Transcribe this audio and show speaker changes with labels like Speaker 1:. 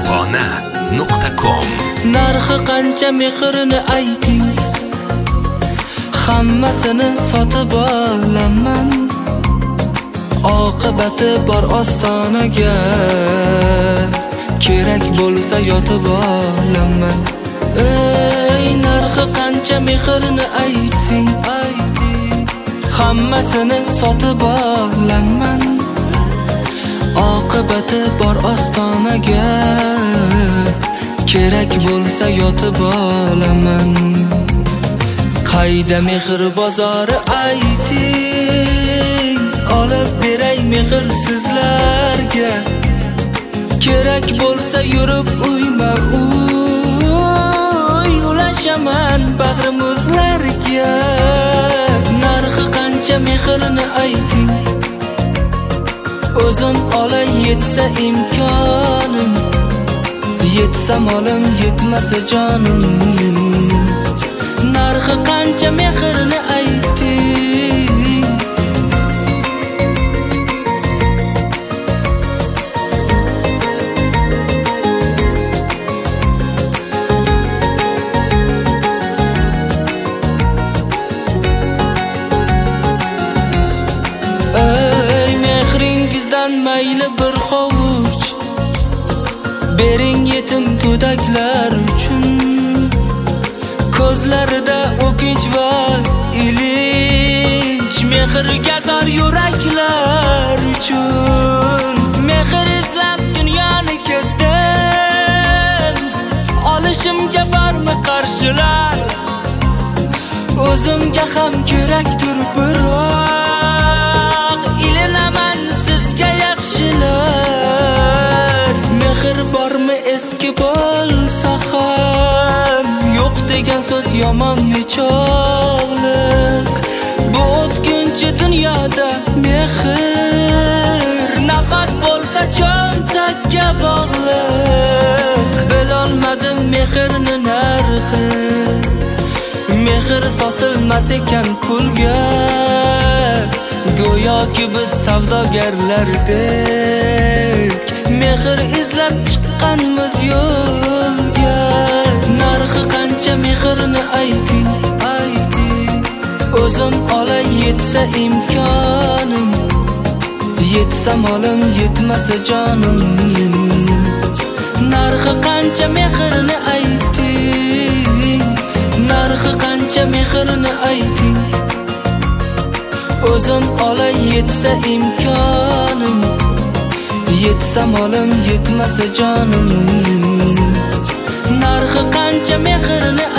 Speaker 1: Farg'ona.com.
Speaker 2: Narxi qancha mehrini ayting, hammasini sotib olaman. Oqibati bor ostonaga, kerak bo'lsa yotib olaman. Ey, narxi qancha mehrini ayting, hammasini sotib olaman. Oqibati bor ostonaga, kerak bo'lsa yotib olaman. Qayda mehr bozori ayting, olib beray mehr sizlarga. Kerak bo'lsa yurib uyma uy, ulashaman bag'rimizlarga. Narxi qancha mehrini ayting, o'zim olay yetsa imkonim, yetsa molim yetmasa jonim. Narxi qancha mehrini ayting. Ey, mehringizdan mayli bir hovuch bering yetim go'daklar uchun. Ko'zlarida o'kinch va ilinj, mehrga zor yuraklar uchun. Mehr izlab dunyoni kezdim, olishimga bormi qarshilar? O'zimga ham kerakdir biroq, ilinaman sizga yaxshilar. Mehr bormi eski bo'lsa ham, yo'q degan so'z yomon nechog'liq. Bu o'tkinchi dunyoda mehr nafat bo'lsa cho'ntakka bog'liq. Bilolmadim mehrni narxi, mehr sotilmas ekan pulga. Go'yoki biz savdogarlardek, mehr izlab chiqqanmiz yo'lga. Narxi qancha mehrini ayting, o'zim olay yetsa imkonim, yetsa molim yetmasa jonim. Narxi qancha mehrini ayting, narxi qancha mehrini ayting, o'zim olay yetsa imkonim, yetsa molim yetmasa jonim. Narxi qancha mehrini